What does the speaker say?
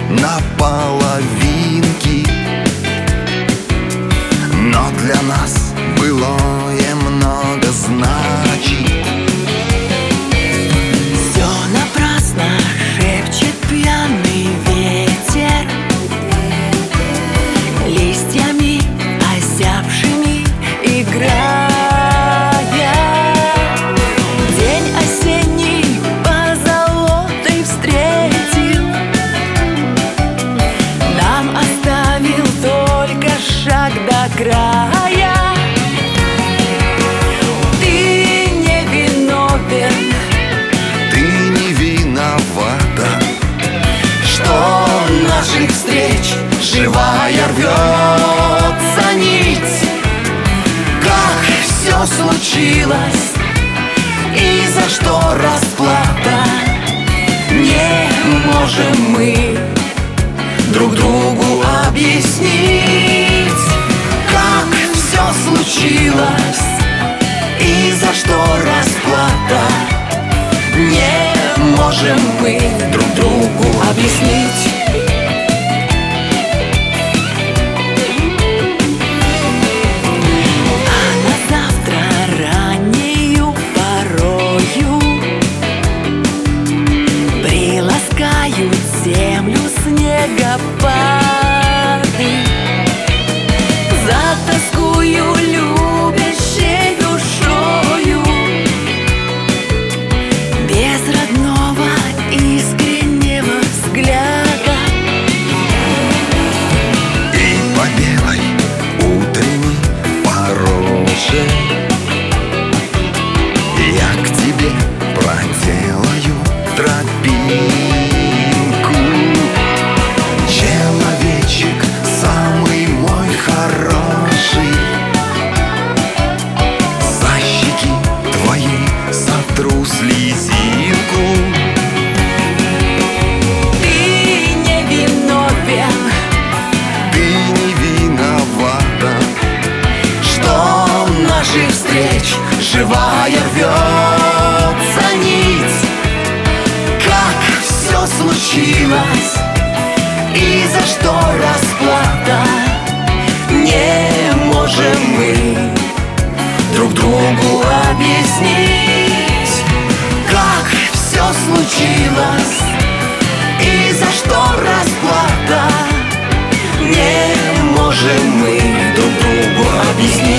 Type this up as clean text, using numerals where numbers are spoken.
на половинки, но для нас былое много значит. Все напрасно шепчет пьяный ветер, листьями осяпшими играя. День осенний позолотой встретил, нам оставил только шаг до края. Ты не виновен, Ты не виновата, что наших встреч живая рвется нить. Как все случилось и за что расплата, не можем мы друг другу объяснить. Как все случилось и за что расплата, не можем мы друг другу объяснить. А на завтра раннею порою приласкают землю снегопады. Затоскую любящей душою без родного искреннего взгляда. и по белой утренней пороже я к тебе проделаю тропинку. Человечек самый мой хороший, за щеки твои сотру слезинку. Ты не виновен, Ты не виновата, что наших встреч живая рвется нить. Как все случилось и за что расплата, не можем мы друг другу объяснить. Как все случилось и за что расплата, не можем мы друг другу объяснить.